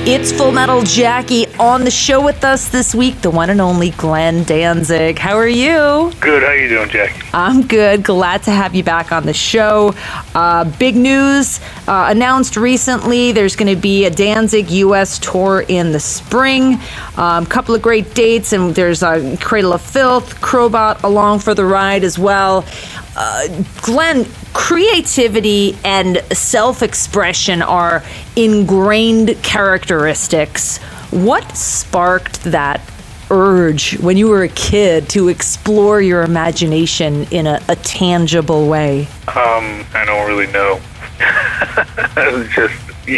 It's Full Metal Jackie on the show with us this week, the one and only Glenn Danzig. How are you? Good. How you doing, Jackie? I'm good. Glad to have you back on the show. Big news announced recently. There's going to be a Danzig U.S. tour in the spring. Couple of great dates, and there's Cradle of Filth, Crobot along for the ride as well. Glenn, creativity and self-expression are ingrained characteristics. What sparked that urge when you were a kid to explore your imagination in a tangible way? I don't really know. It's just,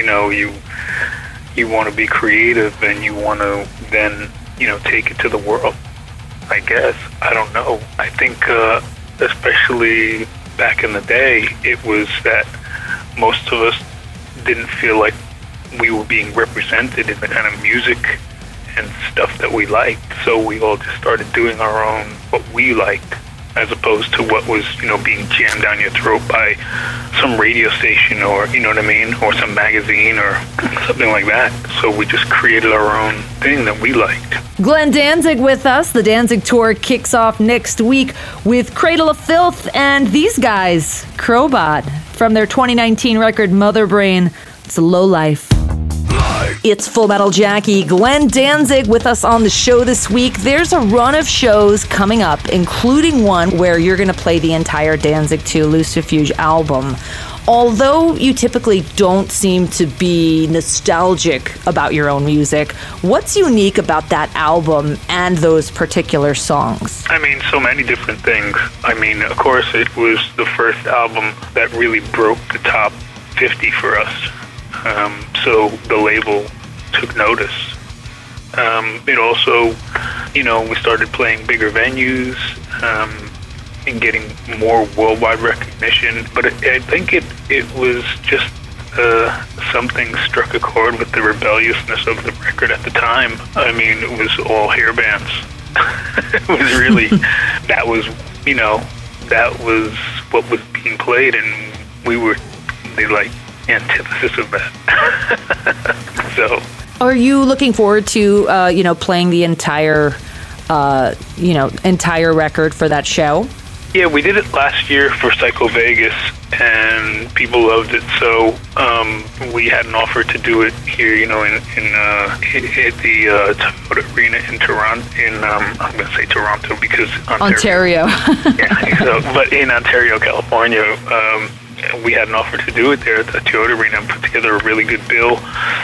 you want to be creative and you want to then, take it to the world, I guess. I don't know. I think, especially back in the day, it was that most of us didn't feel like we were being represented in the kind of music and stuff that we liked. So we all just started doing our own, what we liked, as opposed to what was, being jammed down your throat by some radio station or, or some magazine or something like that. So we just created our own thing that we liked. Glenn Danzig with us. The Danzig Tour kicks off next week with Cradle of Filth and these guys, Crobot, from their 2019 record Mother Brain. It's a low life. It's Full Metal Jackie. Glenn Danzig with us on the show this week. There's a run of shows coming up, including one where you're going to play the entire Danzig 2 Lucifuge album. Although you typically don't seem to be nostalgic about your own music, what's unique about that album and those particular songs? So many different things. Of course, it was the first album that really broke the top 50 for us. So the label took notice. It also, we started playing bigger venues and getting more worldwide recognition. But I think it was just something struck a chord with the rebelliousness of the record at the time. It was all hair bands. It was really, that was what was being played, and we were the antithesis of that. So, are you looking forward to playing the entire record for that show? Yeah, we did it last year for Psycho Vegas, and people loved it. So we had an offer to do it here, at the Toyota Arena in Toronto. I'm going to say Toronto because Ontario. Yeah, but in Ontario, California. We had an offer to do it there at the Toyota Arena and put together a really good bill.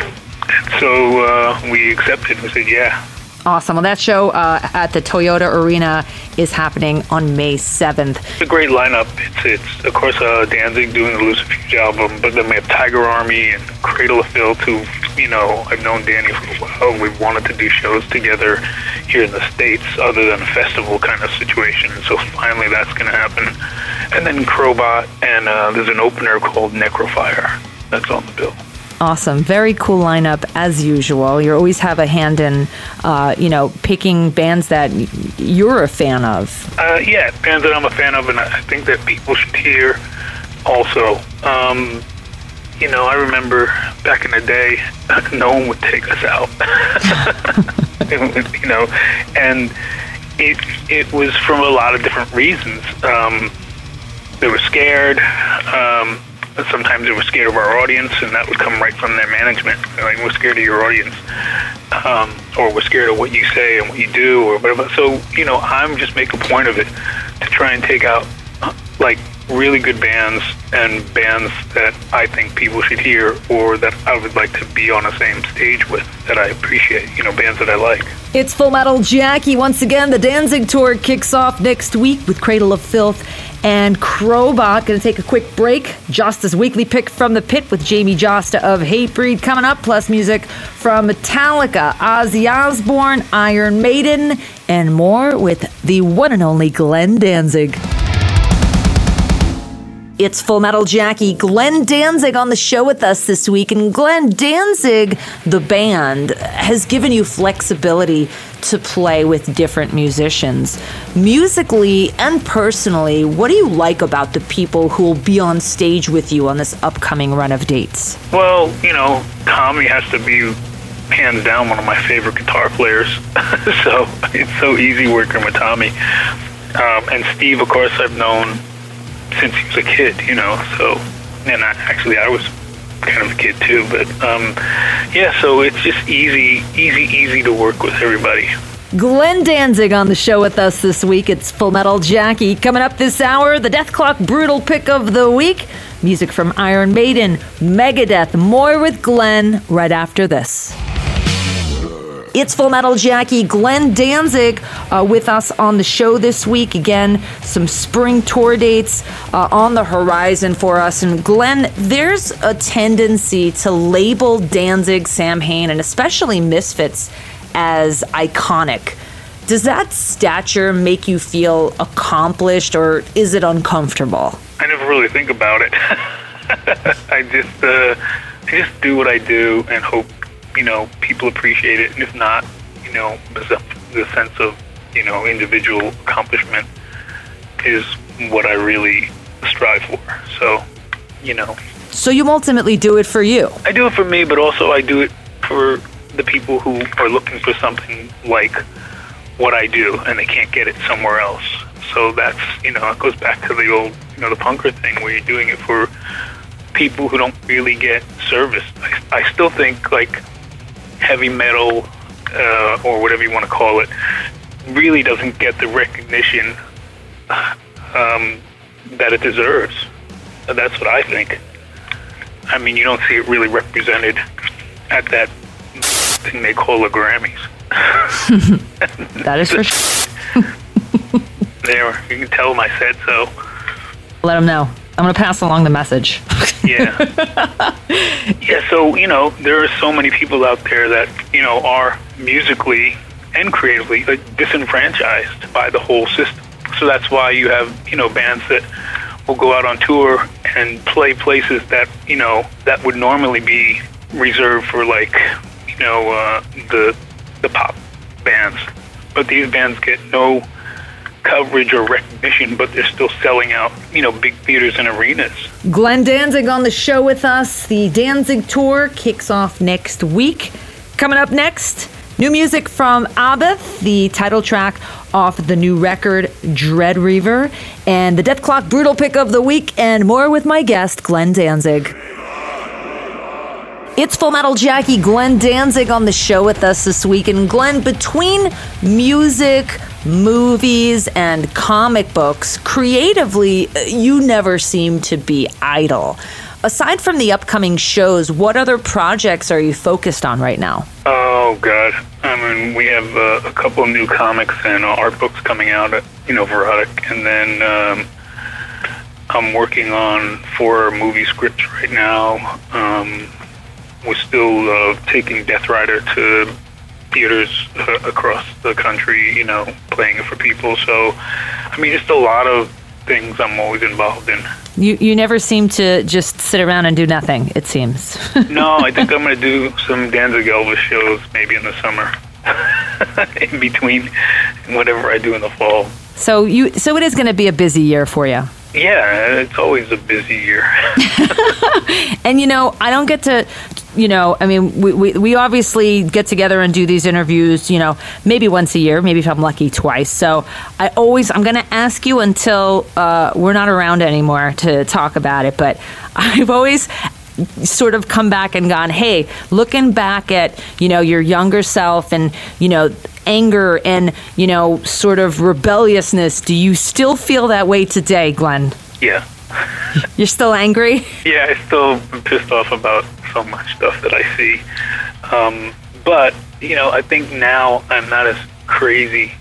So we accepted. We said, yeah. Awesome. Well, that show at the Toyota Arena is happening on May 7th. It's a great lineup. It's of course, Danzig doing the Lucifuge album, but then we have Tiger Army and Cradle of Filth, who, I've known Danny for a while. We've wanted to do shows together here in the States other than a festival kind of situation. So finally that's going to happen. And then Crobot, and there's an opener called Necrofire that's on the bill. Awesome. Very cool lineup, as usual. You always have a hand in, picking bands that you're a fan of. Yeah, bands that I'm a fan of, and I think that people should hear also. I remember back in the day, no one would take us out. And it was from a lot of different reasons. They were scared. Sometimes they were scared of our audience, and that would come right from their management. We're scared of your audience, or we're scared of what you say and what you do, or whatever. So, I'm just make a point of it to try and take out, really good bands and bands that I think people should hear, or that I would like to be on the same stage with, that I appreciate, bands that I like. It's Full Metal Jackie. Once again, the Danzig Tour kicks off next week with Cradle of Filth and Crobot. Going to take a quick break. Josta's weekly pick from the pit with Jamie Josta of Hatebreed coming up, plus music from Metallica, Ozzy Osbourne, Iron Maiden, and more with the one and only Glenn Danzig. It's Full Metal Jackie. Glenn Danzig on the show with us this week. And Glenn Danzig, the band, has given you flexibility to play with different musicians. Musically and personally, what do you like about the people who will be on stage with you on this upcoming run of dates? Well, Tommy has to be hands down one of my favorite guitar players. So it's so easy working with Tommy. And Steve, of course, I've known since he was a kid, you know. So, and I was kind of a kid too. But yeah, so it's just easy to work with everybody. Glenn Danzig on the show with us this week. It's Full Metal Jackie. Coming up this hour, the Dethklok Brutal Pick of the Week. Music from Iron Maiden, Megadeth. More with Glenn right after this. It's Full Metal Jackie. Glenn Danzig with us on the show this week. Again, some spring tour dates on the horizon for us. And Glenn, there's a tendency to label Danzig, Samhain, and especially Misfits as iconic. Does that stature make you feel accomplished, or is it uncomfortable? I never really think about it. I just do what I do and hope, you know, people appreciate it. And if not, you know, the sense of, you know, individual accomplishment is what I really strive for. So, you know. So you ultimately do it for you? I do it for me, but also I do it for the people who are looking for something like what I do and they can't get it somewhere else. So that's, you know, it goes back to the old, you know, the punker thing where you're doing it for people who don't really get service. I still think like heavy metal or whatever you want to call it really doesn't get the recognition that it deserves. That's what I think. I mean, you don't see it really represented at that thing they call the Grammys. That is for sure. There, you can tell them I said so. Let them know. I'm going to pass along the message. Yeah. Yeah, so, you know, there are so many people out there that, you know, are musically and creatively disenfranchised by the whole system. So that's why you have, you know, bands that will go out on tour and play places that, you know, that would normally be reserved for, like, you know, the pop bands. But these bands get no coverage or recognition, but they're still selling out, you know, big theaters and arenas. Glenn Danzig on the show with us. The Danzig tour kicks off next week. Coming up next, new music from Abbath, the title track off the new record Dread Reaver, and the Dethklok Brutal Pick of the Week, and more with my guest, Glenn Danzig. It's Full Metal Jackie. Glenn Danzig on the show with us this week. And Glenn, between music, movies, and comic books, creatively, you never seem to be idle. Aside from the upcoming shows, what other projects are you focused on right now? Oh, God. I mean, we have a couple of new comics and art books coming out at, you know, Verotic. And then I'm working on 4 movie scripts right now. We're still taking Death Rider to theaters across the country, you know, playing it for people. So, I mean, just a lot of things I'm always involved in. You never seem to just sit around and do nothing, it seems. No, I think I'm going to do some Danzig Elvis shows maybe in the summer, in between whatever I do in the fall. So it is going to be a busy year for you. Yeah, it's always a busy year. And, you know, I don't get to, you know, I mean, we obviously get together and do these interviews, you know, maybe once a year, maybe if I'm lucky twice. So I'm going to ask you until we're not around anymore to talk about it. But I've always sort of come back and gone, hey, looking back at, you know, your younger self and, you know, anger and, you know, sort of rebelliousness, do you still feel that way today, Glenn? Yeah. You're still angry? Yeah, I still am pissed off about so much stuff that I see. But, you know, I think now I'm not as crazy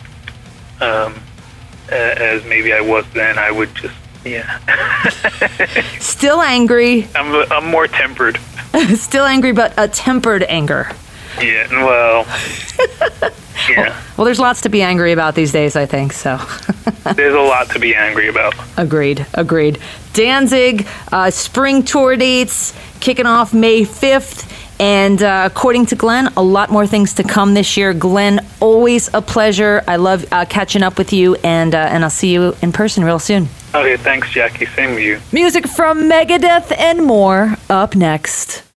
as maybe I was then. I would just, yeah. Still angry. I'm more tempered. Still angry, but a tempered anger. Yeah, well, yeah. Well, there's lots to be angry about these days, I think, so. There's a lot to be angry about. Agreed. Danzig, spring tour dates, kicking off May 5th. And according to Glenn, a lot more things to come this year. Glenn, always a pleasure. I love catching up with you, and I'll see you in person real soon. Okay, thanks, Jackie. Same with you. Music from Megadeth and more up next.